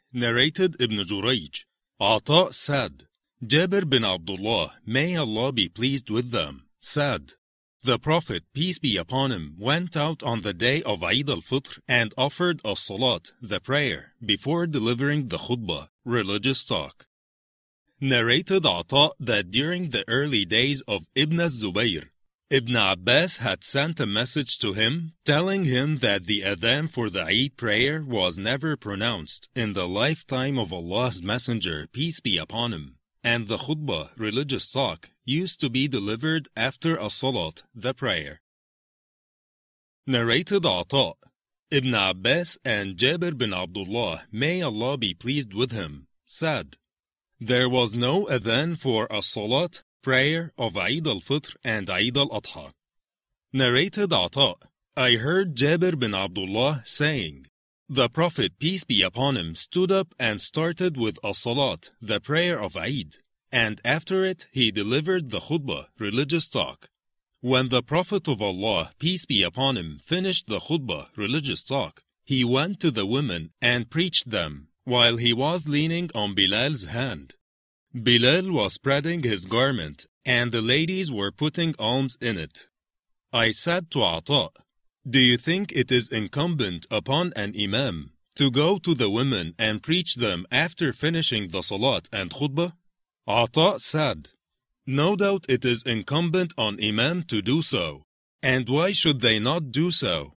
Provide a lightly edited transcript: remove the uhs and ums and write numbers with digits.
Narrated Ibn Jurayj. Ata said, Jabir bin Abdullah, may Allah be pleased with them, said, the Prophet, peace be upon him, went out on the day of Eid al-Fitr and offered a salat, the prayer, before delivering the khutbah, religious talk. Narrated Ata that during the early days of Ibn Zubayr, Ibn Abbas had sent a message to him telling him that the adhan for the Eid prayer was never pronounced in the lifetime of Allah's Messenger, peace be upon him, and the khutbah, religious talk, used to be delivered after a salat, the prayer. Narrated Ata, Ibn Abbas and Jabir bin Abdullah, may Allah be pleased with him, said, there was no adhan for a salat, prayer of Eid al-Fitr and Eid al-Adha. Narrated Ata, I heard Jabir bin Abdullah saying, the Prophet, peace be upon him, stood up and started with a salat, the prayer of Eid, and after it he delivered the khutbah, religious talk. When the Prophet of Allah, peace be upon him, finished the khutbah, religious talk, he went to the women and preached them, while he was leaning on Bilal's hand. Bilal was spreading his garment, and the ladies were putting alms in it. I said to Ata, do you think it is incumbent upon an imam to go to the women and preach them after finishing the salat and khutbah? Ata said, no doubt it is incumbent on imam to do so, and why should they not do so?